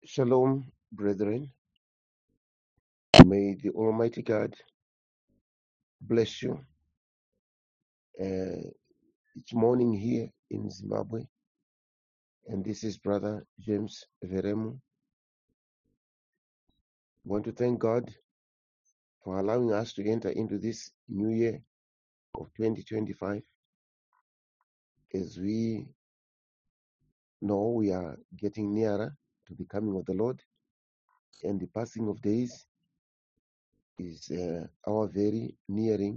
Shalom, brethren. May the Almighty God bless you. It's morning here in Zimbabwe, and this is Brother James Veremu. I want to thank God for allowing us to enter into this new year of 2025. As we know, we are getting nearer to the coming of the Lord, and the passing of days is our very nearing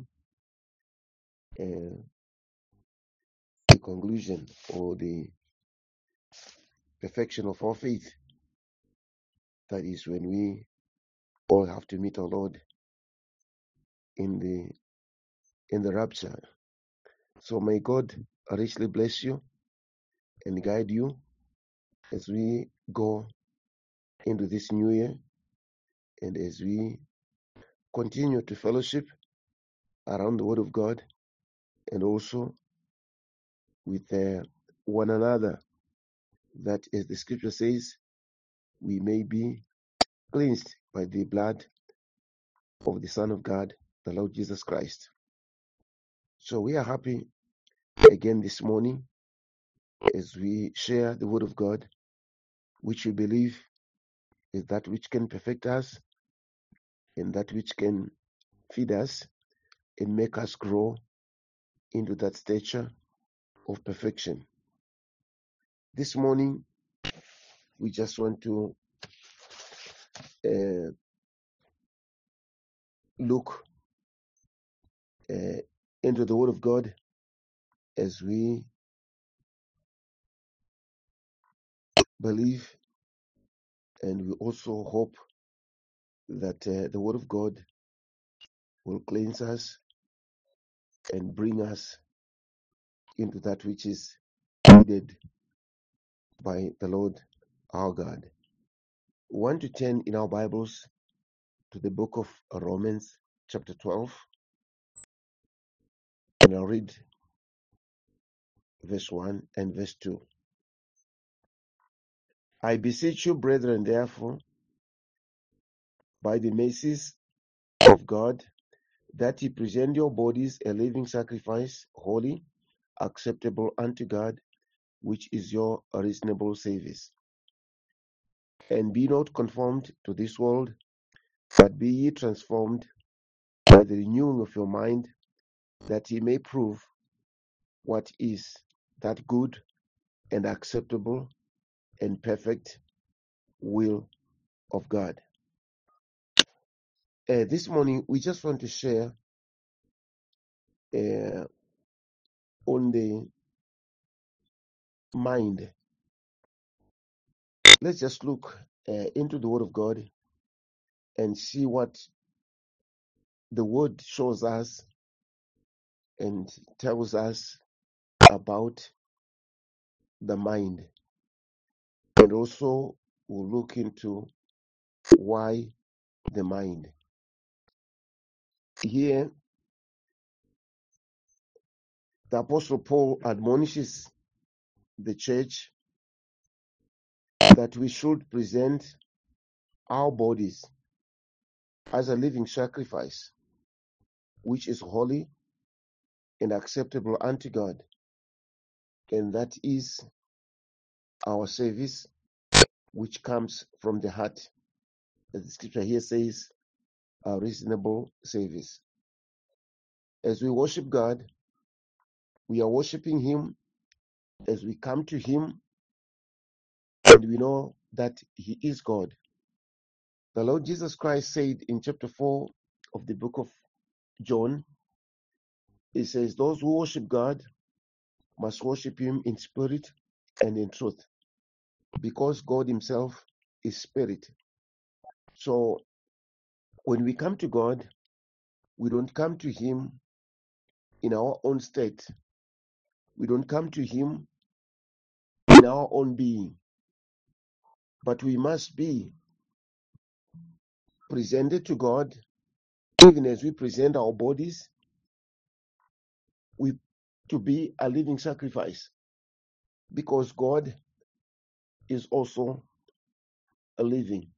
the conclusion or the perfection of our faith. That is when we all have to meet our Lord in the rapture. So may God richly bless you and guide you as we go into this new year and as we continue to fellowship around the Word of God and also with one another, that as the scripture says, we may be cleansed by the blood of the Son of God, the Lord Jesus Christ. So we are happy again this morning as we share the Word of God, which we believe is that which can perfect us and that which can feed us and make us grow into that stature of perfection. This morning, we just want to look into the Word of God as we believe, and we also hope that the Word of God will cleanse us and bring us into that which is needed by the Lord our God. We want to turn in our Bibles to the book of Romans, chapter 12, and I'll read verse 1 and verse 2. I beseech you, brethren, therefore, by the mercies of God, that ye present your bodies a living sacrifice, holy, acceptable unto God, which is your reasonable service. And be not conformed to this world, but be ye transformed by the renewing of your mind, that ye may prove what is that good and acceptable and perfect will of God. This morning, we just want to share on the mind. Let's just look into the Word of God and see what the Word shows us and tells us about the mind. And also, we'll look into why the mind. Here, the Apostle Paul admonishes the church that we should present our bodies as a living sacrifice, which is holy and acceptable unto God. And that is our service, which comes from the heart. As the scripture here says, a reasonable service. As we worship God, we are worshiping Him as we come to Him, and we know that He is God. The Lord Jesus Christ said in chapter 4 of the book of John, He says, those who worship God must worship Him in spirit and in truth, because God Himself is spirit. So when we come to God, we don't come to Him in our own state. We don't come to Him in our own being, but we must be presented to God, even as we present our bodies, to be a living sacrifice, because God is also living.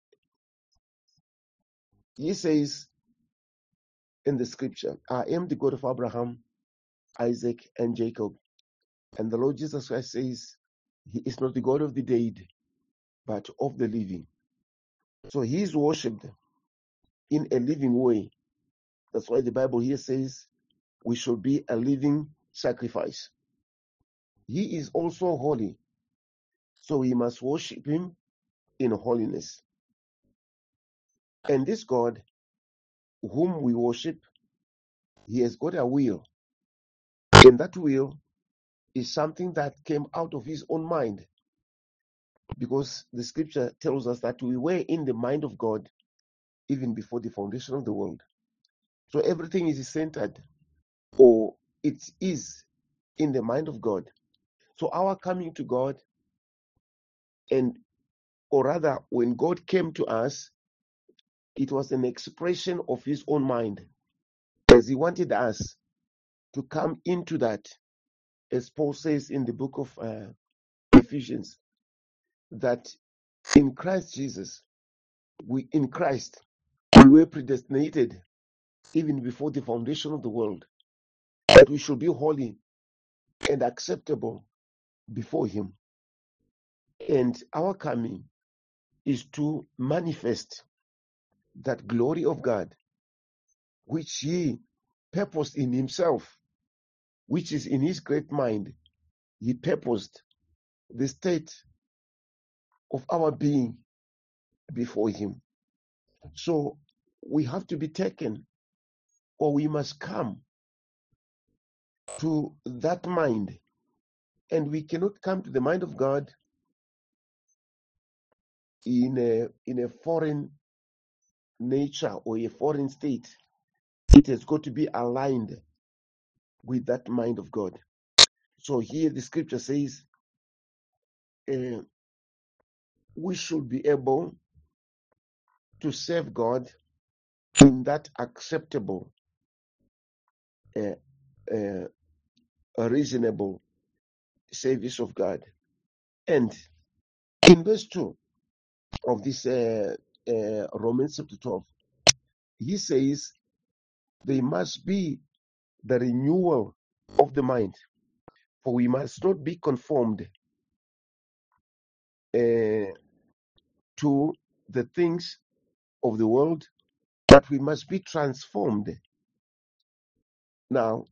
He says in the scripture, I am the God of Abraham, Isaac, and Jacob. And the Lord Jesus Christ says, He is not the God of the dead, but of the living. So He is worshipped in a living way. That's why the Bible here says we should be a living sacrifice. He is also holy, so we must worship Him in holiness. And this God, whom we worship, He has got a will. And that will is something that came out of His own mind. Because the scripture tells us that we were in the mind of God even before the foundation of the world. So everything is centered, or it is in the mind of God. So our coming to God, or rather, when God came to us, it was an expression of His own mind, as He wanted us to come into that, as Paul says in the book of Ephesians, that in Christ Jesus, in Christ, we were predestinated even before the foundation of the world, that we should be holy and acceptable before Him. And our coming is to manifest that glory of God, which He purposed in Himself, which is in His great mind. He purposed the state of our being before Him. So we have to be taken, or we must come to that mind. And we cannot come to the mind of God in a foreign nature or a foreign state. It has got to be aligned with that mind of God. So here the scripture says we should be able to serve God in that acceptable, reasonable service of God. And in verse 2 of this Romans chapter 12, he says there must be the renewal of the mind, for we must not be conformed to the things of the world, but we must be transformed. Now,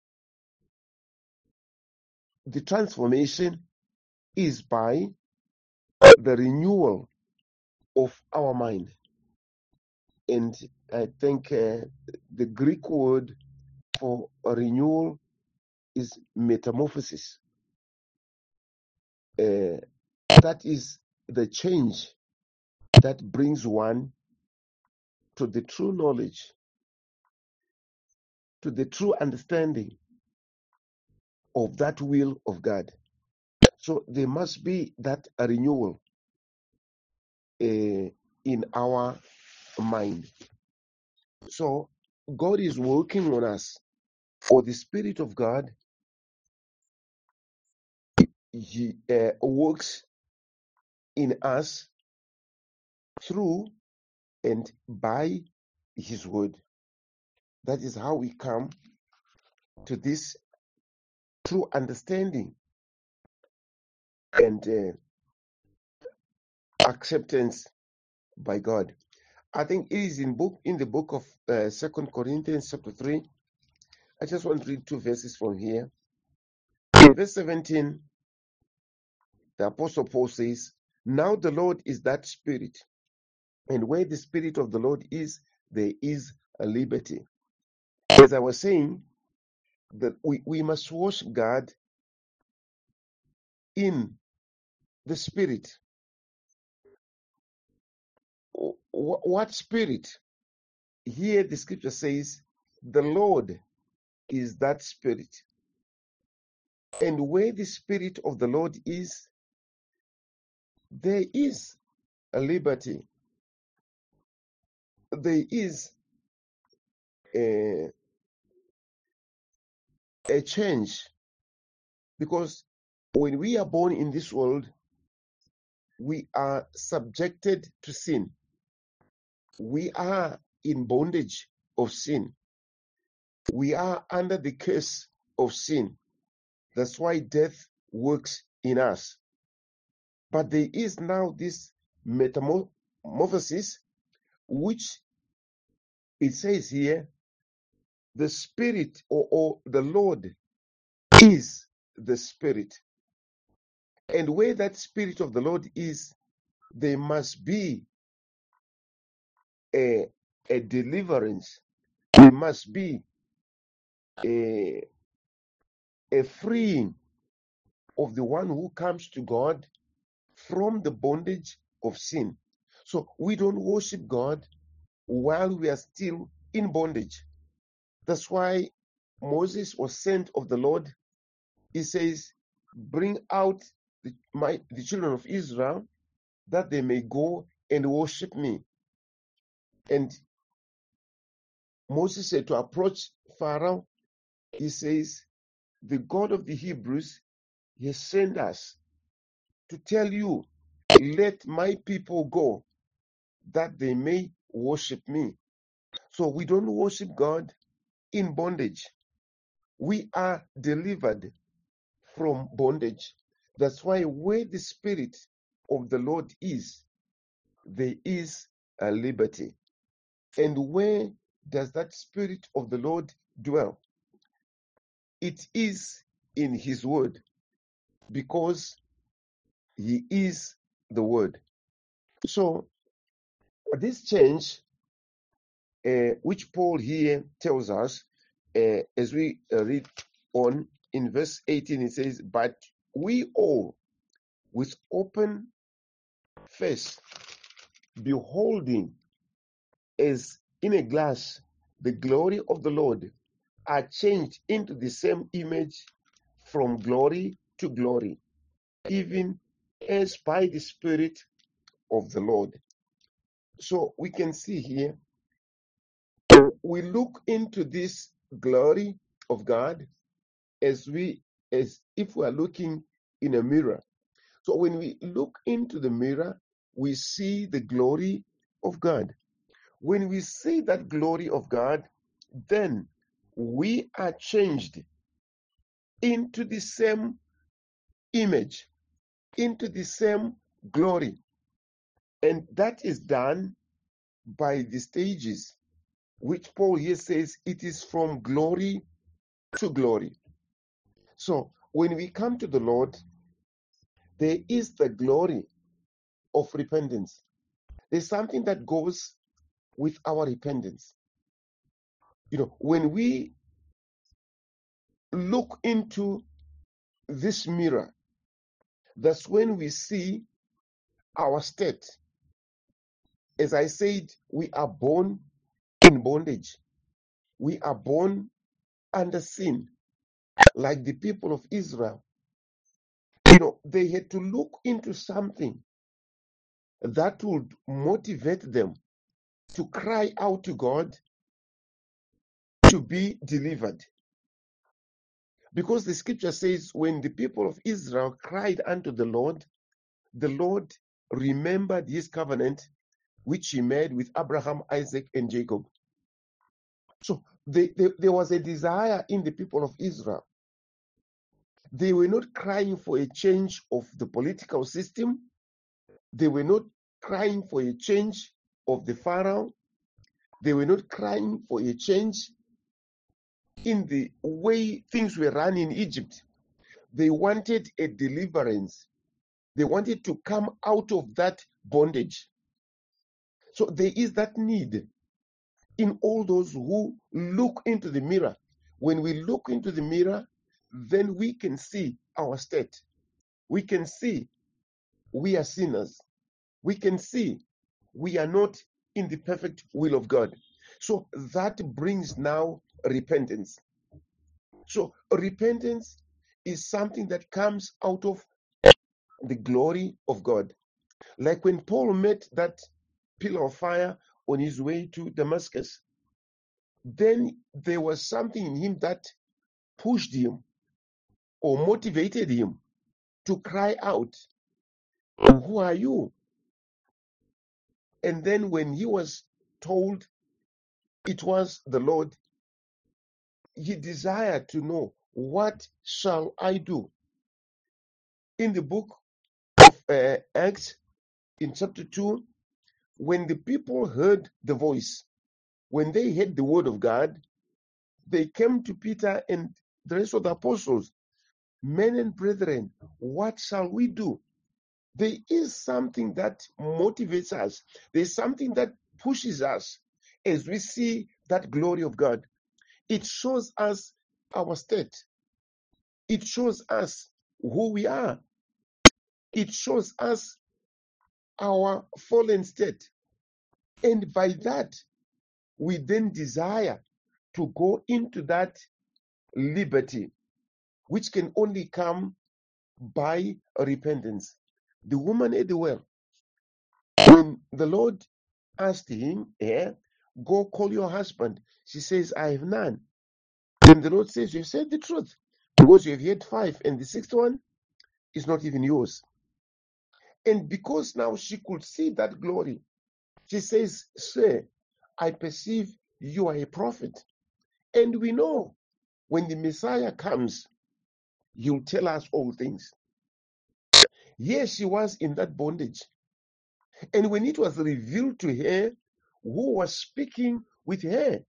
the transformation is by the renewal of our mind. And I think the Greek word for a renewal is metamorphosis. That is the change that brings one to the true knowledge, to the true understanding of that will of God. So there must be that renewal in our mind. So God is working on us, or the Spirit of God, He works in us through and by His word. That is how we come to this true understanding and acceptance by God. I think it is in the book of 2 Corinthians chapter 3. I just want to read 2 verses from here. In verse 17, the Apostle Paul says, now the Lord is that Spirit, and where the Spirit of the Lord is, there is a liberty. As I was saying, that we must worship God in the Spirit. What Spirit? Here the scripture says, the Lord is that Spirit. And where the Spirit of the Lord is, there is a liberty. There is a change. Because when we are born in this world, we are subjected to sin. We are in bondage of sin. We are under the curse of sin. That's why death works in us. But there is now this metamorphosis, which it says here, the Spirit or the Lord is the Spirit. And where that Spirit of the Lord is, there must be a deliverance. There must be a freeing of the one who comes to God from the bondage of sin. So we don't worship God while we are still in bondage. That's why Moses was sent of the Lord. He says, bring out the children of Israel that they may go and worship me. And Moses said to approach Pharaoh, he says, the God of the Hebrews, he has sent us to tell you, let my people go, that they may worship me. So we don't worship God in bondage. We are delivered from bondage. That's why where the Spirit of the Lord is, there is a liberty. And where does that Spirit of the Lord dwell? It is in His Word, because He is the Word. So this change, which Paul here tells us, as we read on in verse 18, it says, but we all with open face, beholding as in a glass the glory of the Lord, are changed into the same image from glory to glory, even as by the Spirit of the Lord. So we can see here, we look into this glory of God as if we are looking in a mirror. So when we look into the mirror, we see the glory of God. When we see that glory of God, then we are changed into the same image, into the same glory. And that is done by the stages, which Paul here says it is from glory to glory. So when we come to the Lord, there is the glory of repentance. There's something that goes with our repentance. When we look into this mirror, that's when we see our state. As I said, we are born in bondage. We are born under sin, like the people of Israel. They had to look into something that would motivate them to cry out to God to be delivered. Because the scripture says, when the people of Israel cried unto the Lord remembered his covenant, which he made with Abraham, Isaac, and Jacob. So there was a desire in the people of Israel. They were not crying for a change of the political system. They were not crying for a change of the Pharaoh. They were not crying for a change in the way things were run in Egypt. They wanted a deliverance. They wanted to come out of that bondage. So there is that need in all those who look into the mirror. When we look into the mirror, then we can see our state. We can see we are sinners. We can see we are not in the perfect will of God. So that brings now repentance. So repentance is something that comes out of the glory of God. Like when Paul met that pillar of fire on his way to Damascus, then there was something in him that pushed him or motivated him to cry out. Who are you? And then when he was told it was the Lord, he desired to know, what shall I do? In the book of Acts, in chapter 2, when the people heard the voice, when they heard the word of God, they came to Peter and the rest of the apostles. Men and brethren, what shall we do? There is something that motivates us. There's something that pushes us as we see that glory of God. It shows us our state. It shows us who we are. It shows us our fallen state. And by that, we then desire to go into that liberty, which can only come by repentance. The woman at the well, when the Lord asked him, go call your husband, she says, I have none. Then the Lord says, you have said the truth, because you have had 5, and the 6th one is not even yours. And because now she could see that glory, she says, sir, I perceive you are a prophet. And we know when the Messiah comes, he'll tell us all things. Yes, she was in that bondage. And when it was revealed to her who was speaking with her,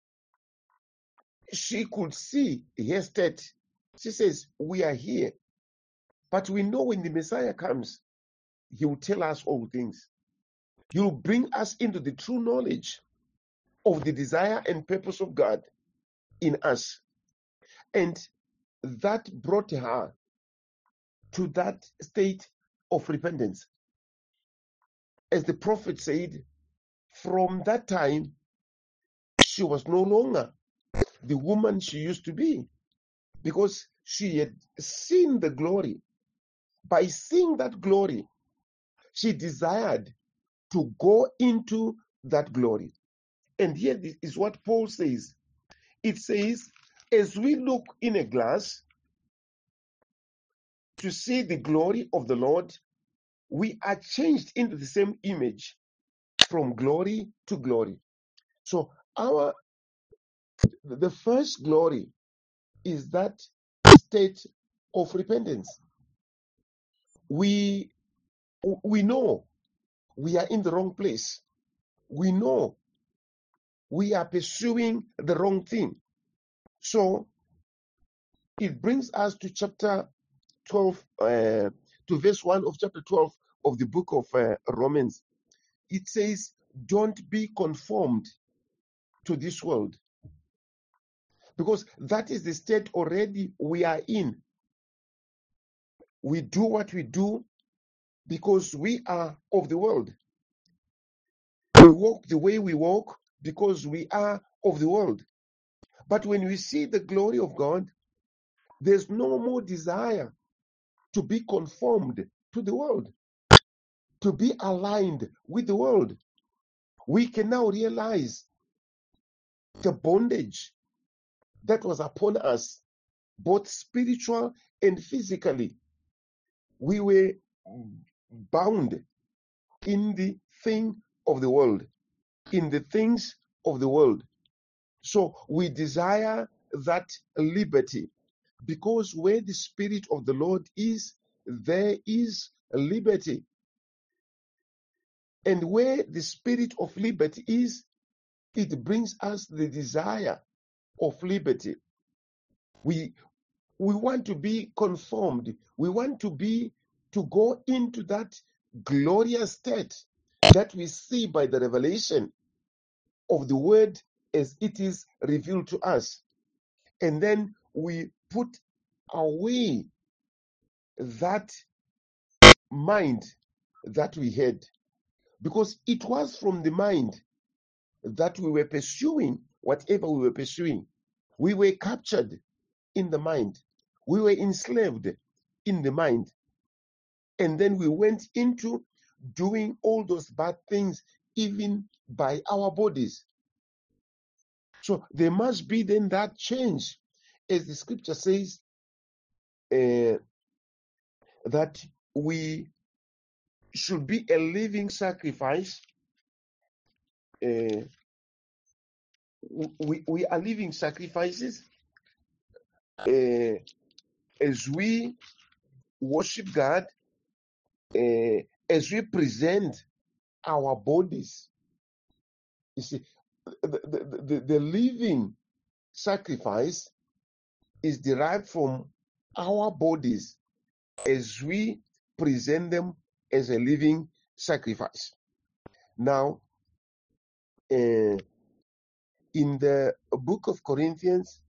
she could see her state. She says, we are here. But we know when the Messiah comes, he will tell us all things. He will bring us into the true knowledge of the desire and purpose of God in us. And that brought her to that state of repentance. As the prophet said, from that time, she was no longer the woman she used to be, because she had seen the glory. By seeing that glory, she desired to go into that glory. And here is what Paul says. It says, as we look in a glass to see the glory of the Lord, we are changed into the same image from glory to glory. So the first glory is that state of repentance. We know we are in the wrong place. We know we are pursuing the wrong thing. So it brings us to chapter 12, to verse 1 of chapter 12 of the book of Romans. It says, don't be conformed to this world. Because that is the state already we are in. We do what we do because we are of the world. We walk the way we walk because we are of the world. But when we see the glory of God, there's no more desire to be conformed to the world, to be aligned with the world. We can now realize the bondage that was upon us, both spiritual and physically. We were bound in the thing of the world, in the things of the world. So we desire that liberty, because where the Spirit of the Lord is, there is liberty. And where the Spirit of liberty is, it brings us the desire of liberty. We want to be conformed. We want to go into that glorious state that we see by the revelation of the word as it is revealed to us. And then we put away that mind that we had, because it was from the mind that we were pursuing whatever we were pursuing. We were captured in the mind. We were enslaved in the mind. And then we went into doing all those bad things, even by our bodies. So there must be then that change, as the scripture says, that we should be a living sacrifice. We are living sacrifices as we worship God, as we present our bodies. You see, the living sacrifice is derived from our bodies as we present them as a living sacrifice. Now, in the book of Corinthians,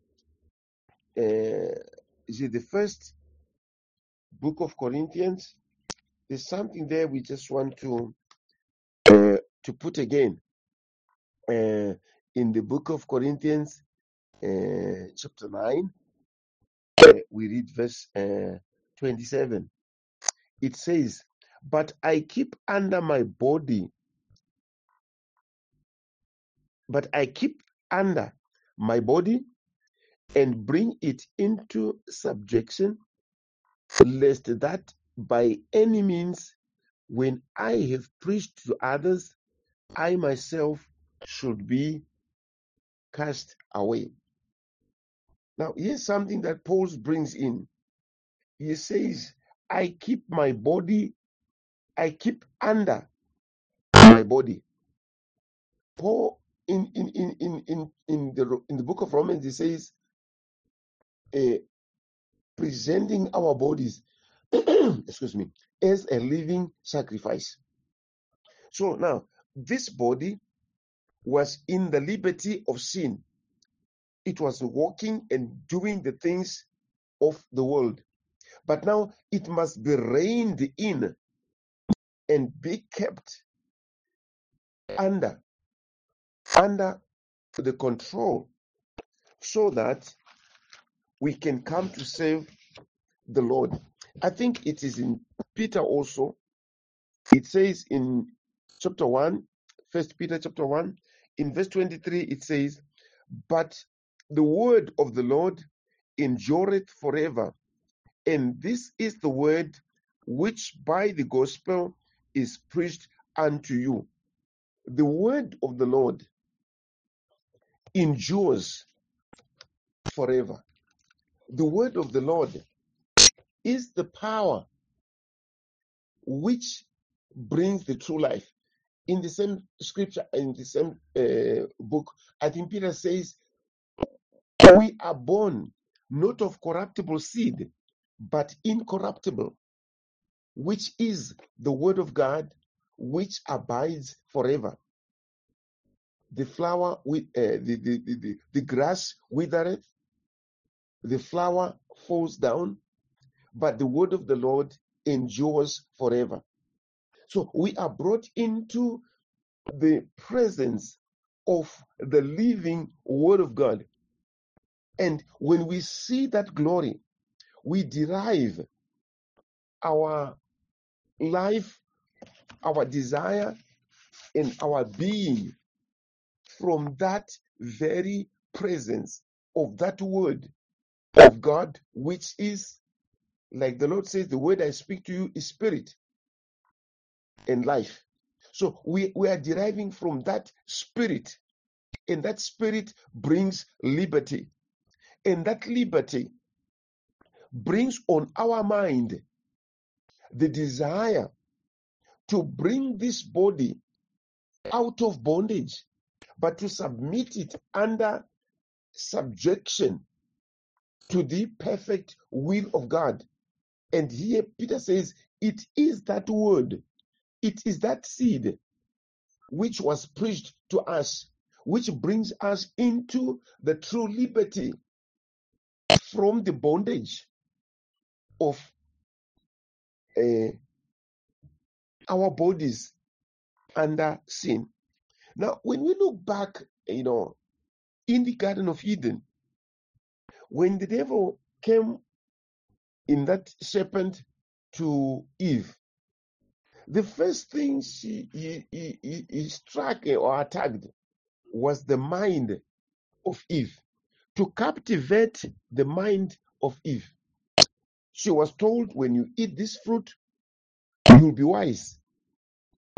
the first book of Corinthians, there's something there we just want to put again. In the book of Corinthians, chapter 9, we read verse 27. It says, but I keep under my body and bring it into subjection, lest that by any means, when I have preached to others, I myself should be cast away. Now, here's something that Paul brings in. He says, I keep under my body. Paul, in the book of Romans, he says, presenting our bodies, excuse me, as a living sacrifice. So now, this body was in the liberty of sin. It was walking and doing the things of the world. But now it must be reined in and be kept under the control, so that we can come to serve the Lord. I think it is in Peter also. It says in chapter 1, 1 Peter chapter 1, in verse 23, it says, but the word of the Lord endureth forever. And this is the word which by the gospel is preached unto you. The word of the Lord endures forever. The word of the Lord is the power which brings the true life. In the same scripture, in the same book, I think Peter says, we are born not of corruptible seed, but incorruptible, which is the word of God, which abides forever. The flower with the grass withereth, the flower falls down, but the word of the Lord endures forever. So we are brought into the presence of the living word of God. And when we see that glory, we derive our life, our desire, and our being from that very presence of that word of God, which is, like the Lord says, the word I speak to you is spirit and life. So we are deriving from that spirit, and that spirit brings liberty. And that liberty brings on our mind the desire to bring this body out of bondage, but to submit it under subjection to the perfect will of God. And here Peter says, it is that word, it is that seed which was preached to us, which brings us into the true liberty from the bondage of our bodies under sin. Now, when we look back, in the Garden of Eden, when the devil came in that serpent to Eve, the first thing he struck or attacked was the mind of Eve, to captivate the mind of Eve. She was told, when you eat this fruit, you'll be wise.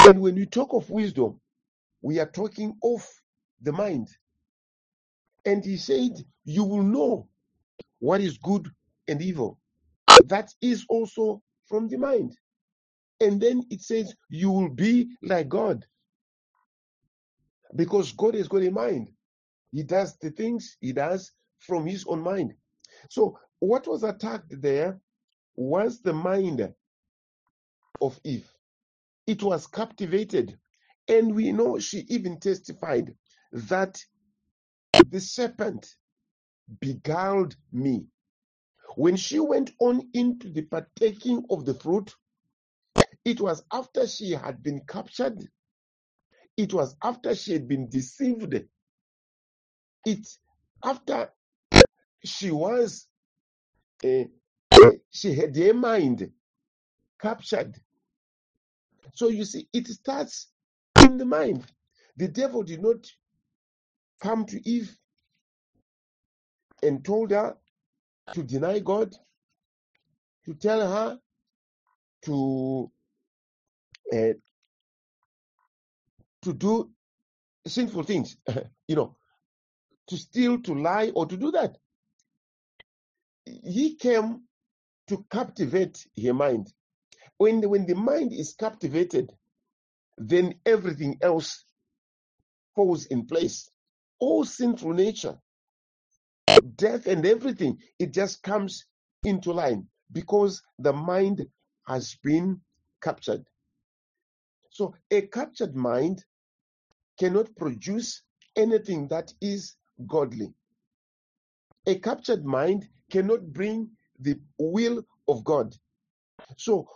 And when we talk of wisdom, we are talking of the mind. And he said, you will know what is good and evil. That is also from the mind. And then it says, you will be like God. Because God has got a mind. He does the things he does from his own mind. So what was attacked there was the mind of Eve. It was captivated. And we know she even testified that the serpent beguiled me. When she went on into the partaking of the fruit, it was after she had been captured. It was after she had been deceived. It's after she was, she had her mind captured. So you see, it starts in the mind. The devil did not come to Eve and told her to deny God, to tell her to do sinful things, to steal, to lie, or to do that. He came to captivate her mind. When the mind is captivated, then everything else falls in place. All sinful nature, death and everything, it just comes into line because the mind has been captured. So a captured mind cannot produce anything that is godly. A captured mind cannot bring the will of God. So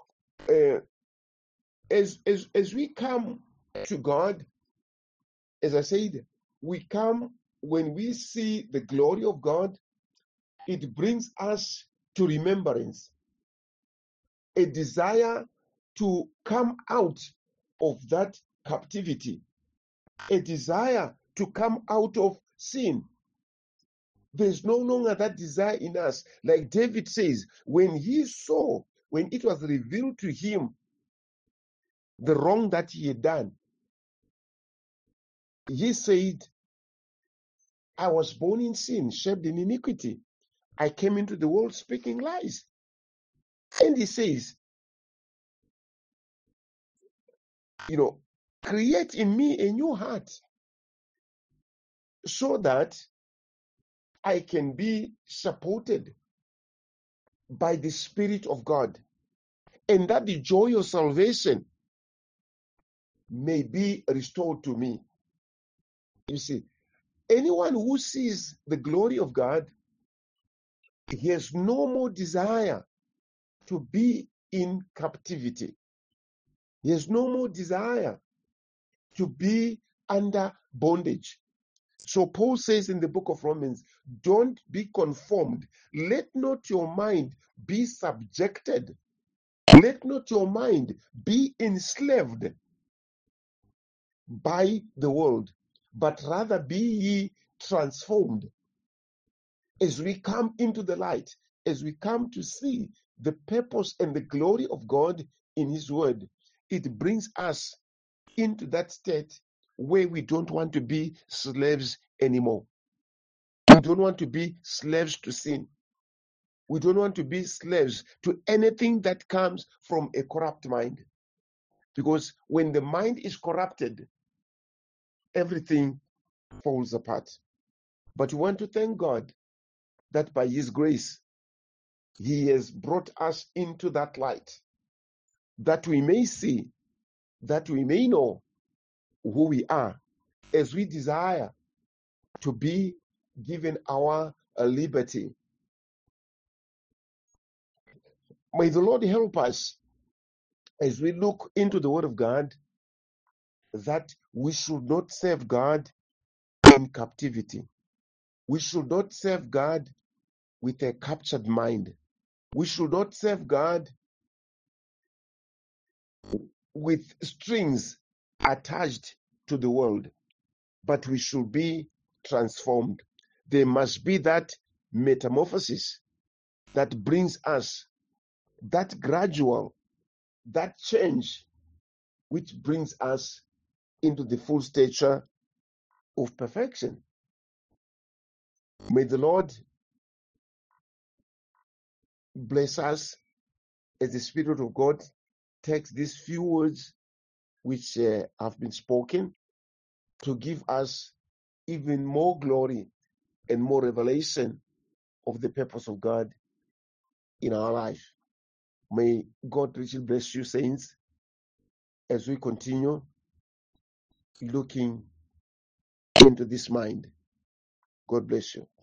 as we come to God, as I said, we come when we see the glory of God, it brings us to remembrance, a desire to come out of that captivity, a desire to come out of sin. There's no longer that desire in us. Like David says, when it was revealed to him the wrong that he had done, he said, I was born in sin, shaped in iniquity. I came into the world speaking lies. And he says, create in me a new heart so that I can be supported by the Spirit of God, and that the joy of salvation may be restored to me. You see, anyone who sees the glory of God, he has no more desire to be in captivity. He has no more desire to be under bondage. So Paul says in the book of Romans, don't be conformed. Let not your mind be subjected. Let not your mind be enslaved by the world, but rather be ye transformed. As we come into the light, as we come to see the purpose and the glory of God in his word, it brings us into that state where we don't want to be slaves anymore. We don't want to be slaves to sin. We don't want to be slaves to anything that comes from a corrupt mind. Because when the mind is corrupted, everything falls apart. But we want to thank God that by his grace, he has brought us into that light, that we may see, that we may know who we are, as we desire to be given our liberty. May the Lord help us as we look into the word of God, that we should not serve God in captivity. We should not serve God with a captured mind. We should not serve God with strings attached to the world, but we should be transformed. There must be that metamorphosis that brings us that gradual, that change which brings us into the full stature of perfection. May the Lord bless us as the Spirit of God takes these few words which have been spoken to give us even more glory and more revelation of the purpose of God in our life. May God richly bless you, saints, as we continue looking into this mind. God bless you.